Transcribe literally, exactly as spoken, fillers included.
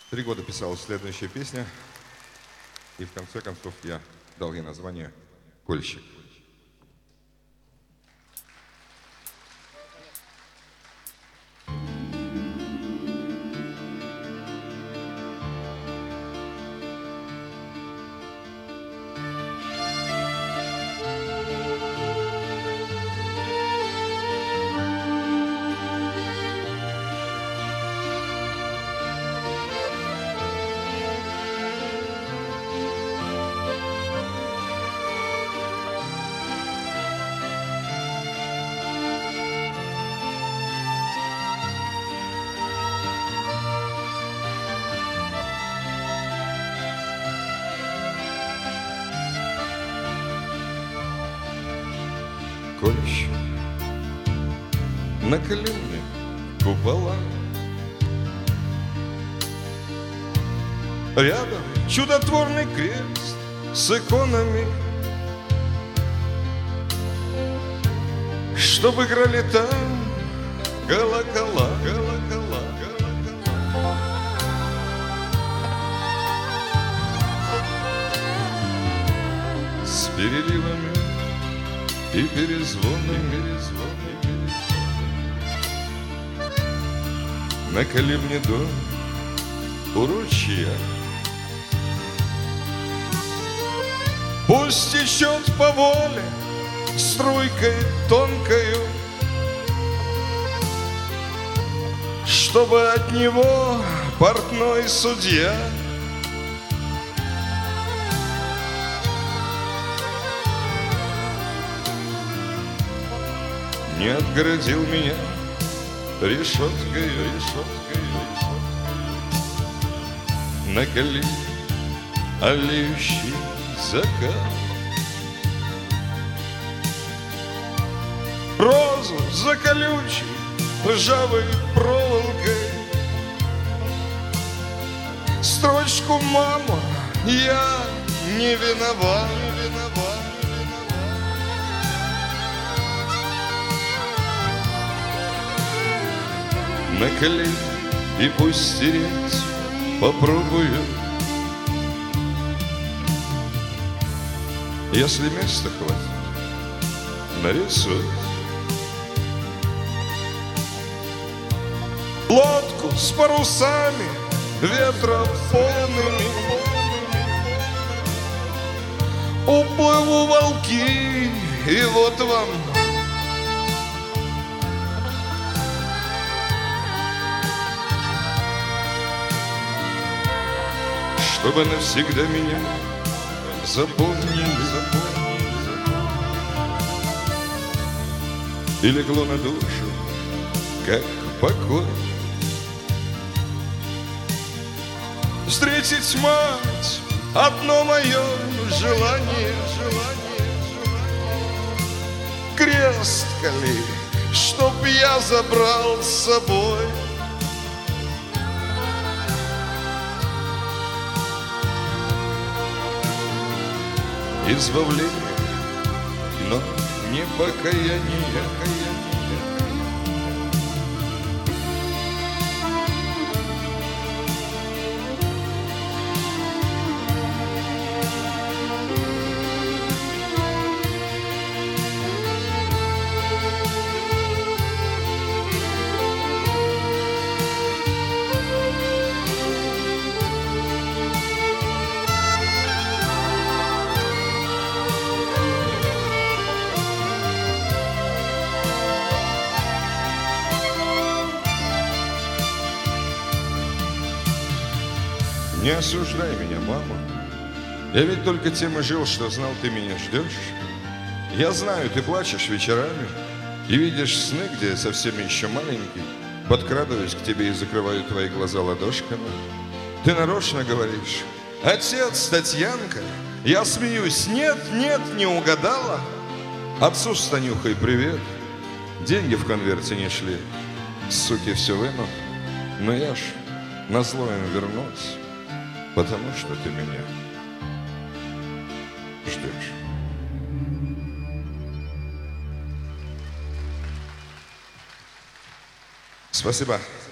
Три года писалась следующая песня, и в конце концов я дал ей название «Кольщик». Кольщик на колени купола, рядом чудотворный крест с иконами, чтоб играли там колокола, колокола, колокола. С переливами и перезвоны, перезвоны, перезвоны. На колыбне дом у ручья. Пусть течет по воле струйкой тонкою, чтобы от него портной судья не отгородил меня решеткой, решеткой, решеткой. На колени алеющий закат, розу за колючей ржавой проволокой, строчку «Мама, я не виноват, не виноват». На колени и пусть стереть попробую, если места хватит, нарисую лодку с парусами ветрополными. Уплыву волки, и вот вам чтобы навсегда меня запомнили, запомнили, запомнили. И легло на душу, как покой, встретить мать — одно мое желание, желание, желание. Крест кали, чтоб я забрал с собой. Избавление, но не покаяние, покаяние. Не осуждай меня, мама. Я ведь только тем и жил, что знал, ты меня ждешь. Я знаю, ты плачешь вечерами и видишь сны, где совсем еще маленький. Подкрадываюсь к тебе и закрываю твои глаза ладошками. Ты нарочно говоришь: отец, Татьянка. Я смеюсь: нет, нет, не угадала. Отцу с Танюхой привет. Деньги в конверте не шли, суки все вынут. Но я ж назло им вернусь, потому что ты меня ждешь. Спасибо.